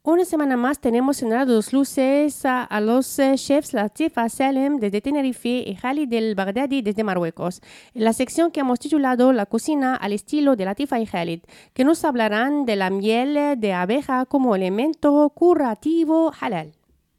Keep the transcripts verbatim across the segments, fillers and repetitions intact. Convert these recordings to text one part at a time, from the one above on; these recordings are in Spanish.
Una semana más tenemos en Dos Luces a, a los eh, chefs Latifa Salem desde Tenerife y Khalid El Baghdadi desde Marruecos, en la sección que hemos titulado La cocina al estilo de Latifa y Khalid, que nos hablarán de la miel de abeja como elemento curativo halal.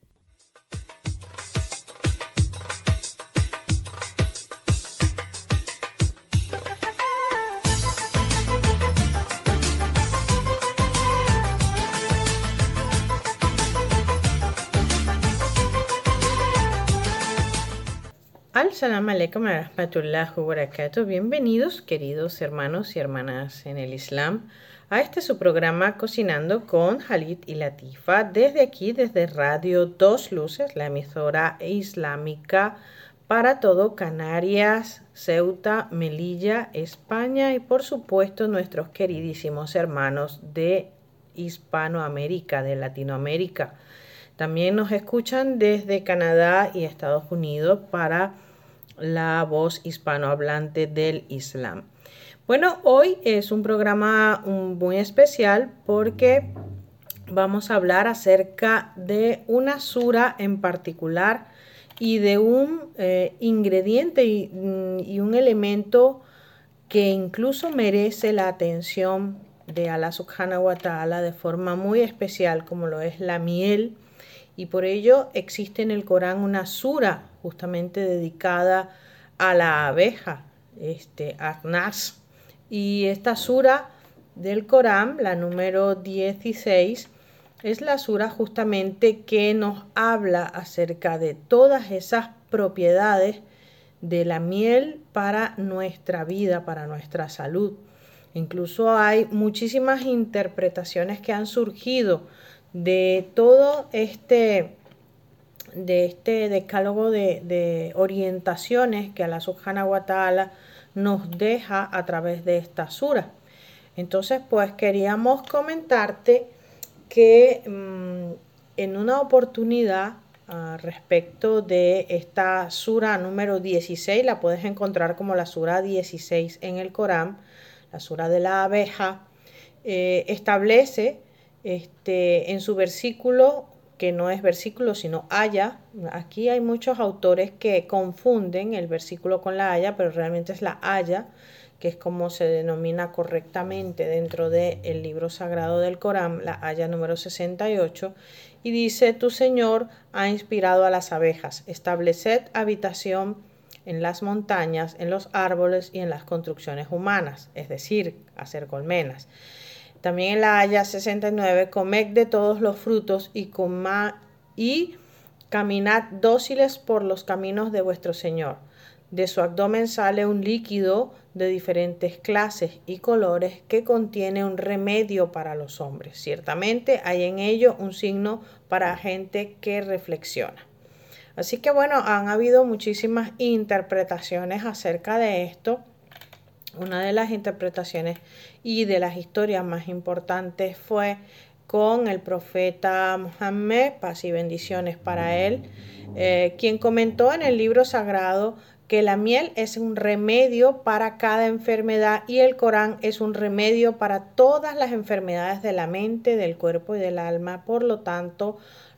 Al-Salam alaikum wa rahmatullahi wa barakatuh. Bienvenidos, queridos hermanos y hermanas en el Islam, a este su programa Cocinando con Khalid y Latifa, desde aquí, desde Radio Dos Luces, la emisora islámica para todo Canarias, Ceuta, Melilla, España y por supuesto nuestros queridísimos hermanos de Hispanoamérica, de Latinoamérica. También nos escuchan desde Canadá y Estados Unidos para la voz hispanohablante del Islam. Bueno, hoy es un programa muy especial porque vamos a hablar acerca de una sura en particular y de un eh, ingrediente y, y un elemento que incluso merece la atención de Allah subhanahu wa ta'ala de forma muy especial, como lo es la miel. Y por ello existe en el Corán una sura justamente dedicada a la abeja, este, Arnas. Y esta sura del Corán, la número dieciséis, es la sura justamente que nos habla acerca de todas esas propiedades de la miel para nuestra vida, para nuestra salud. Incluso hay muchísimas interpretaciones que han surgido de todo este, de este decálogo de, de orientaciones que Allah subhanahu wa ta'ala nos deja a través de esta sura. Entonces, pues queríamos comentarte que mmm, en una oportunidad uh, respecto de esta sura número dieciséis, la puedes encontrar como la sura dieciséis en el Corán, la sura de la abeja, eh, establece Este, en su versículo, que no es versículo sino haya. Aquí hay muchos autores que confunden el versículo con la haya, pero realmente es la haya, que es como se denomina correctamente dentro del libro sagrado del Corán, la haya número sesenta y ocho, y dice: tu Señor ha inspirado a las abejas, estableced habitación en las montañas, en los árboles y en las construcciones humanas, es decir, hacer colmenas. También en la haya sesenta y nueve, comed de todos los frutos y, coma, y caminad dóciles por los caminos de vuestro Señor. De su abdomen sale un líquido de diferentes clases y colores que contiene un remedio para los hombres. Ciertamente hay en ello un signo para gente que reflexiona. Así que bueno, han habido muchísimas interpretaciones acerca de esto. Una de las interpretaciones y de las historias más importantes fue con el profeta Muhammad, paz y bendiciones para él, eh, quien comentó en el libro sagrado que la miel es un remedio para cada enfermedad y el Corán es un remedio para todas las enfermedades de la mente, del cuerpo y del alma. Por lo tanto,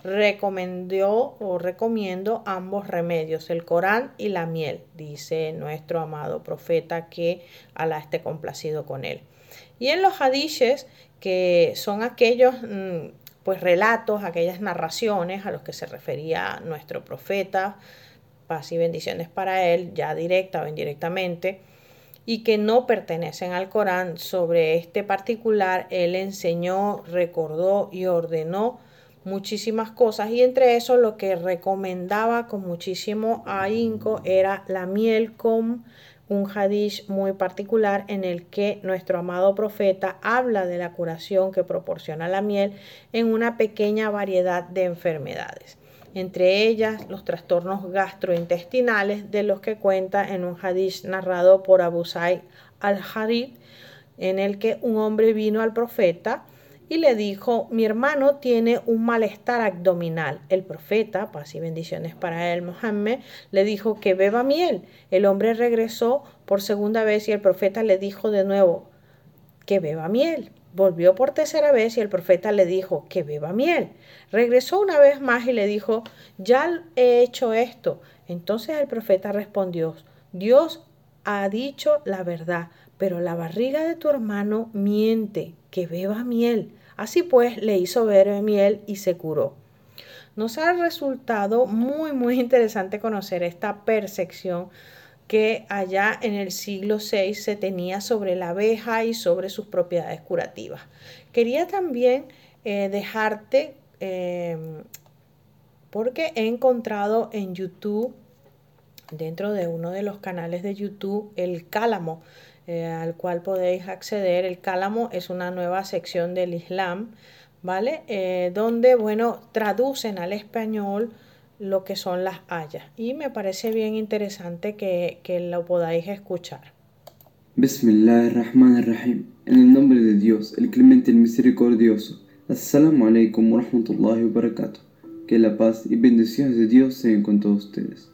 recomendó o recomiendo ambos remedios, el Corán y la miel, dice nuestro amado profeta, que Alá esté complacido con él. Y en los hadices, que son aquellos pues relatos, aquellas narraciones a los que se refería nuestro profeta, paz y bendiciones para él, ya directa o indirectamente, y que no pertenecen al Corán, sobre este particular él enseñó, recordó y ordenó muchísimas cosas, y entre eso lo que recomendaba con muchísimo ahínco era la miel, con un hadiz muy particular en el que nuestro amado profeta habla de la curación que proporciona la miel en una pequeña variedad de enfermedades, entre ellas los trastornos gastrointestinales, de los que cuenta en un hadiz narrado por Abu Sa'id al-Harith, en el que un hombre vino al profeta y le dijo: mi hermano tiene un malestar abdominal. El profeta, paz y bendiciones para él, Muhammad, le dijo que beba miel. El hombre regresó por segunda vez y el profeta le dijo de nuevo que beba miel. Volvió por tercera vez y el profeta le dijo que beba miel. Regresó una vez más y le dijo, ya he hecho esto. Entonces el profeta respondió, Dios ha dicho la verdad, pero la barriga de tu hermano miente, que beba miel. Así pues le hizo beber miel y se curó. Nos ha resultado muy muy interesante conocer esta percepción que allá en el siglo seis se tenía sobre la abeja y sobre sus propiedades curativas. Quería también eh, dejarte, eh, porque he encontrado en YouTube, dentro de uno de los canales de YouTube, el cálamo, eh, al cual podéis acceder. El cálamo es una nueva sección del Islam, ¿vale? Eh, donde, bueno, traducen al español lo que son las hayas. Y me parece bien interesante que, que lo podáis escuchar. Bismillahirrahmanirrahim. En el nombre de Dios, el clemente, el misericordioso. Assalamu alaikum wa rahmatullahi wa barakatuh. Que la paz y bendiciones de Dios sean con todos ustedes.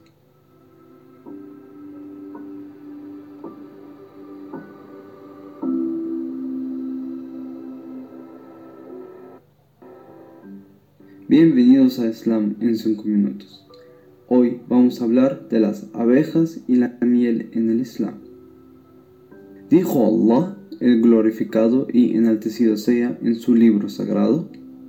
Bienvenidos a Islam en cinco minutos. Hoy vamos a hablar de las abejas y la miel en el Islam. Dijo Allah, el glorificado y enaltecido sea, en su libro sagrado: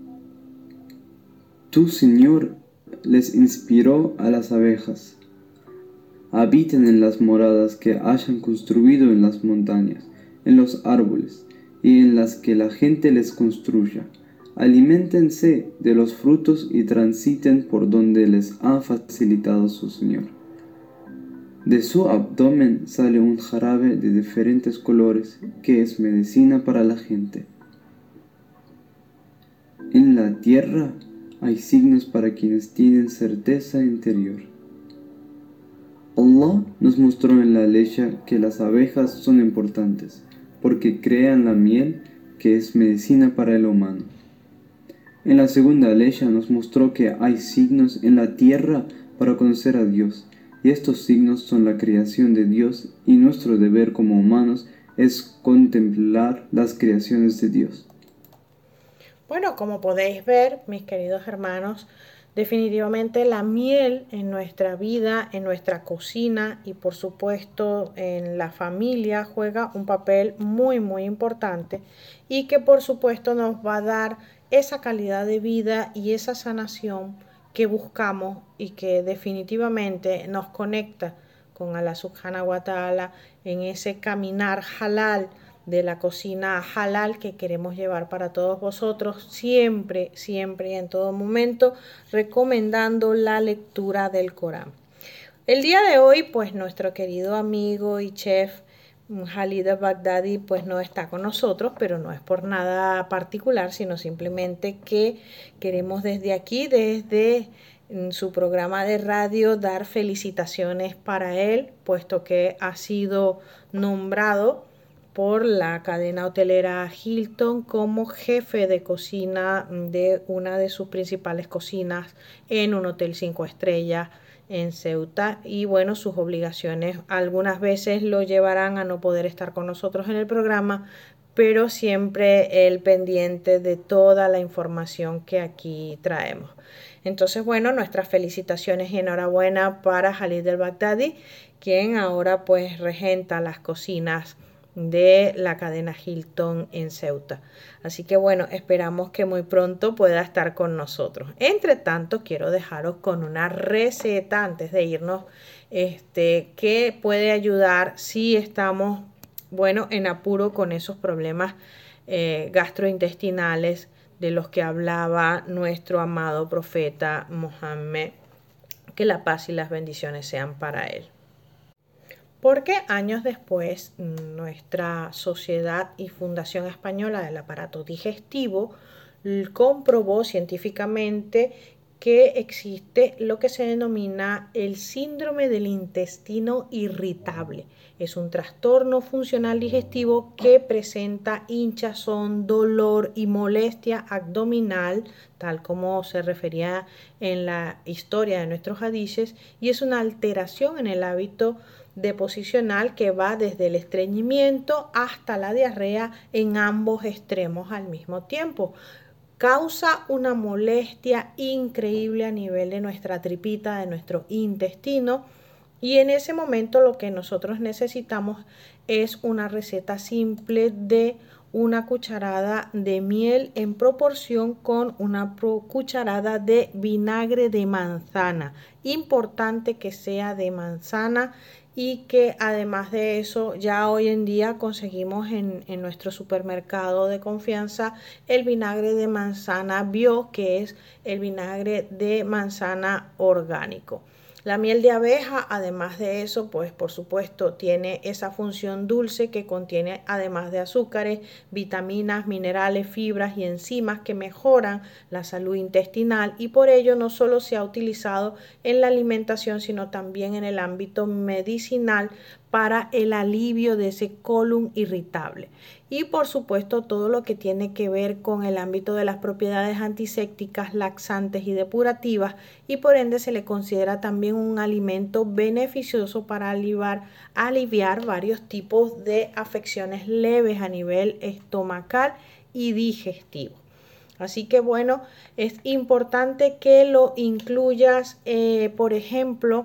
Tu Señor les inspiró a las abejas. Habiten en las moradas que hayan construido en las montañas, en los árboles y en las que la gente les construya. Aliméntense de los frutos y transiten por donde les ha facilitado su Señor. De su abdomen sale un jarabe de diferentes colores que es medicina para la gente. En la tierra hay signos para quienes tienen certeza interior. Allah nos mostró en la Aleya que las abejas son importantes porque crean la miel que es medicina para el humano. En la segunda Aleya nos mostró que hay signos en la tierra para conocer a Dios, y estos signos son la creación de Dios, y nuestro deber como humanos es contemplar las creaciones de Dios. Bueno, como podéis ver, mis queridos hermanos, definitivamente la miel en nuestra vida, en nuestra cocina y por supuesto en la familia juega un papel muy muy importante, y que por supuesto nos va a dar esa calidad de vida y esa sanación que buscamos y que definitivamente nos conecta con Allah Subhanahu wa Ta'ala en ese caminar halal de la cocina halal que queremos llevar para todos vosotros, siempre, siempre y en todo momento, recomendando la lectura del Corán. El día de hoy, pues nuestro querido amigo y chef Khalid al-Baghdadi pues no está con nosotros, pero no es por nada particular, sino simplemente que queremos desde aquí, desde su programa de radio, dar felicitaciones para él, puesto que ha sido nombrado por la cadena hotelera Hilton como jefe de cocina de una de sus principales cocinas en un hotel cinco estrellas en Ceuta. Y bueno, sus obligaciones algunas veces lo llevarán a no poder estar con nosotros en el programa, pero siempre él pendiente de toda la información que aquí traemos. Entonces, bueno, nuestras felicitaciones y enhorabuena para Khalid al-Baghdadi, quien ahora pues regenta las cocinas de la cadena Hilton en Ceuta. Así que bueno, esperamos que muy pronto pueda estar con nosotros. Entre tanto, quiero dejaros con una receta antes de irnos, este, que puede ayudar si estamos, bueno, en apuro con esos problemas eh, gastrointestinales de los que hablaba nuestro amado profeta Mohammed. Que la paz y las bendiciones sean para él. Porque años después, nuestra Sociedad y Fundación Española del Aparato Digestivo comprobó científicamente que existe lo que se denomina el síndrome del intestino irritable. Es un trastorno funcional digestivo que presenta hinchazón, dolor y molestia abdominal, tal como se refería en la historia de nuestros hadices, y es una alteración en el hábito deposicional que va desde el estreñimiento hasta la diarrea en ambos extremos al mismo tiempo. Causa una molestia increíble a nivel de nuestra tripita, de nuestro intestino, y en ese momento lo que nosotros necesitamos es una receta simple de una cucharada de miel en proporción con una cucharada de vinagre de manzana. Importante que sea de manzana y que además de eso ya hoy en día conseguimos en, en nuestro supermercado de confianza el vinagre de manzana bio, que es el vinagre de manzana orgánico. La miel de abeja, además de eso, pues por supuesto tiene esa función dulce que contiene, además de azúcares, vitaminas, minerales, fibras y enzimas que mejoran la salud intestinal, y por ello no solo se ha utilizado en la alimentación, sino también en el ámbito medicinal para el alivio de ese colon irritable. Y por supuesto todo lo que tiene que ver con el ámbito de las propiedades antisépticas, laxantes y depurativas, y por ende se le considera también un alimento beneficioso para aliviar, aliviar varios tipos de afecciones leves a nivel estomacal y digestivo. Así que bueno, es importante que lo incluyas, eh, por ejemplo,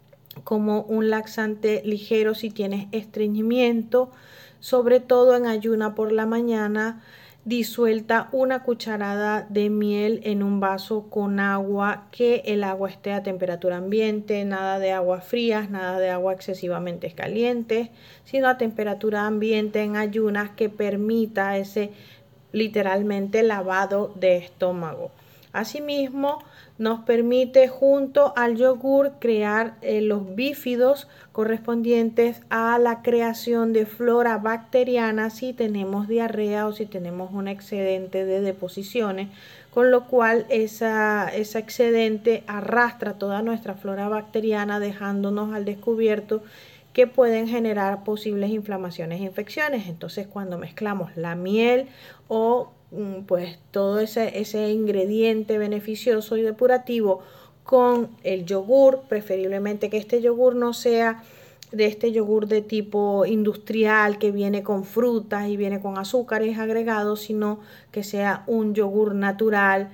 como un laxante ligero si tienes estreñimiento, sobre todo en ayuna por la mañana. Disuelta una cucharada de miel en un vaso con agua, que el agua esté a temperatura ambiente, nada de aguas frías, nada de agua excesivamente caliente, sino a temperatura ambiente en ayunas, que permita ese literalmente lavado de estómago. Asimismo, nos permite junto al yogur crear eh, los bífidos correspondientes a la creación de flora bacteriana si tenemos diarrea o si tenemos un excedente de deposiciones, con lo cual esa, ese excedente arrastra toda nuestra flora bacteriana, dejándonos al descubierto que pueden generar posibles inflamaciones e infecciones. Entonces, cuando mezclamos la miel o pues todo ese, ese ingrediente beneficioso y depurativo con el yogur, preferiblemente que este yogur no sea de este yogur de tipo industrial que viene con frutas y viene con azúcares agregados, sino que sea un yogur natural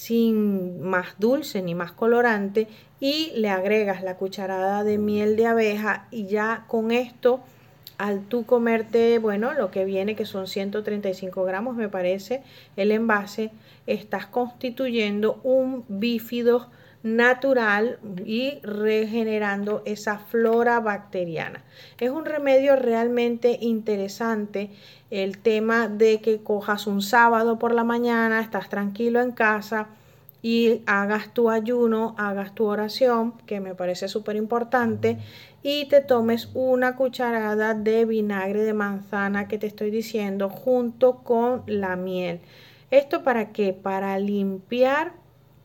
sin más dulce ni más colorante, y le agregas la cucharada de miel de abeja, y ya con esto, al tú comerte, bueno, lo que viene, que son ciento treinta y cinco gramos, me parece, el envase, estás constituyendo un bífido natural y regenerando esa flora bacteriana. Es un remedio realmente interesante el tema de que cojas un sábado por la mañana, estás tranquilo en casa y hagas tu ayuno, hagas tu oración, que me parece súper importante, y te tomes una cucharada de vinagre de manzana que te estoy diciendo junto con la miel. ¿Esto para qué? Para limpiar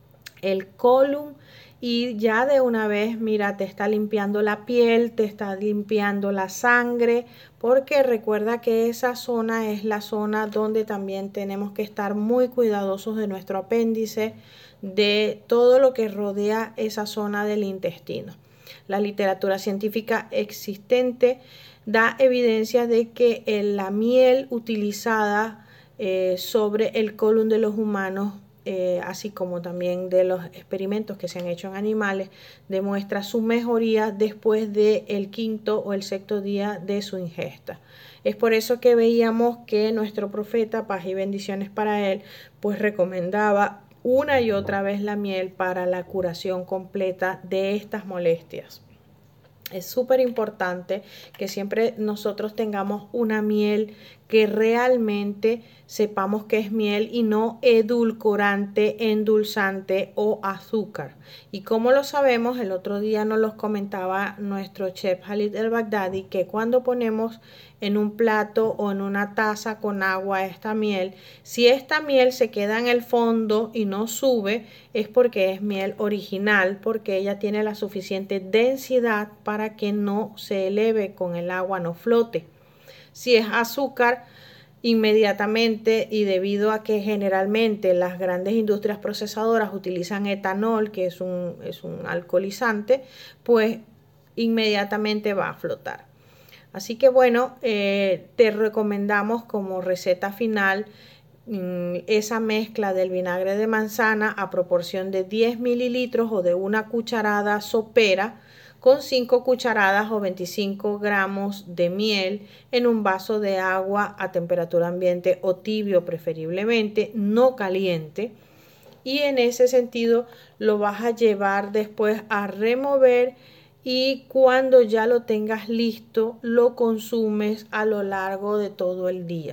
el colon, y ya de una vez, mira, te está limpiando la piel, te está limpiando la sangre, porque recuerda que esa zona es la zona donde también tenemos que estar muy cuidadosos de nuestro apéndice, de todo lo que rodea esa zona del intestino. La literatura científica existente da evidencia de que la miel utilizada eh, sobre el colon de los humanos, Eh, así como también de los experimentos que se han hecho en animales, demuestra su mejoría después del quinto o el sexto día de su ingesta. Es por eso que veíamos que nuestro profeta, paz y bendiciones para él, pues recomendaba una y otra vez la miel para la curación completa de estas molestias. Es súper importante que siempre nosotros tengamos una miel que realmente sepamos que es miel y no edulcorante, endulzante o azúcar. Y como lo sabemos, el otro día nos lo comentaba nuestro chef Khalid el-Baghdadi, que cuando ponemos en un plato o en una taza con agua esta miel, si esta miel se queda en el fondo y no sube, es porque es miel original, porque ella tiene la suficiente densidad para que no se eleve con el agua, no flote. Si es azúcar, inmediatamente, y debido a que generalmente las grandes industrias procesadoras utilizan etanol, que es un, es un alcoholizante, pues inmediatamente va a flotar. Así que bueno, eh, te recomendamos como receta final mmm, esa mezcla del vinagre de manzana a proporción de diez mililitros o de una cucharada sopera con cinco cucharadas o veinticinco gramos de miel en un vaso de agua a temperatura ambiente o tibio preferiblemente, no caliente. Y en ese sentido lo vas a llevar después a remover y cuando ya lo tengas listo lo consumes a lo largo de todo el día.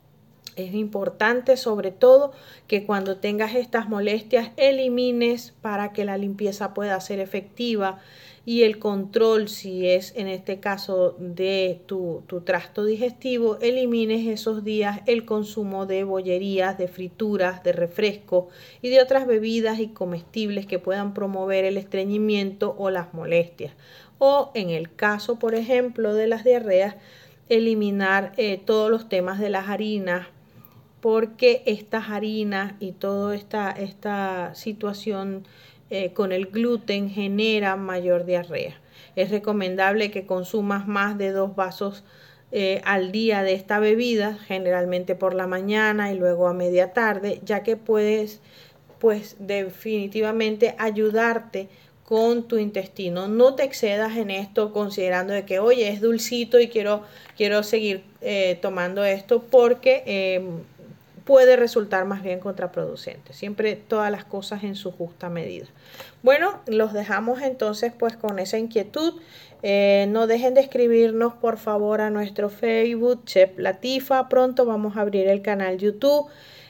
Es importante sobre todo que cuando tengas estas molestias elimines para que la limpieza pueda ser efectiva y el control, si es en este caso de tu, tu tracto digestivo, elimines esos días el consumo de bollerías, de frituras, de refrescos y de otras bebidas y comestibles que puedan promover el estreñimiento o las molestias. O en el caso, por ejemplo, de las diarreas, eliminar eh, todos los temas de las harinas, porque estas harinas y toda esta, esta situación eh, con el gluten genera mayor diarrea. Es recomendable que consumas más de dos vasos eh, al día de esta bebida, generalmente por la mañana y luego a media tarde, ya que puedes pues definitivamente ayudarte con tu intestino. No te excedas en esto considerando de que oye es dulcito y quiero, quiero seguir eh, tomando esto porque eh, puede resultar más bien contraproducente. Siempre todas las cosas en su justa medida. Bueno, los dejamos entonces pues con esa inquietud. Eh, no dejen de escribirnos por favor a nuestro Facebook, Chef Latifa. Pronto vamos a abrir el canal YouTube.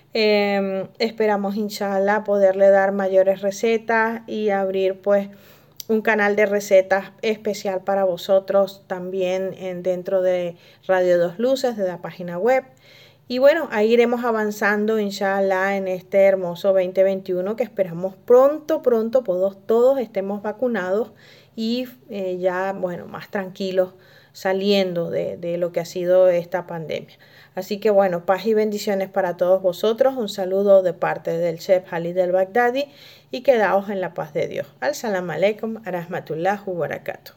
Eh, esperamos inshallah poderle dar mayores recetas y abrir pues un canal de recetas especial para vosotros también en, dentro de Radio Dos Luces, de la página web. Y bueno, ahí iremos avanzando, inshallah, en este hermoso veinte veintiuno que esperamos pronto, pronto todos, todos estemos vacunados y eh, ya, bueno, más tranquilos saliendo de, de lo que ha sido esta pandemia. Así que bueno, paz y bendiciones para todos vosotros. Un saludo de parte del chef Khalid El Baghdadi y quedaos en la paz de Dios. Al salam alaikum, rahmatullahi wa barakatuh.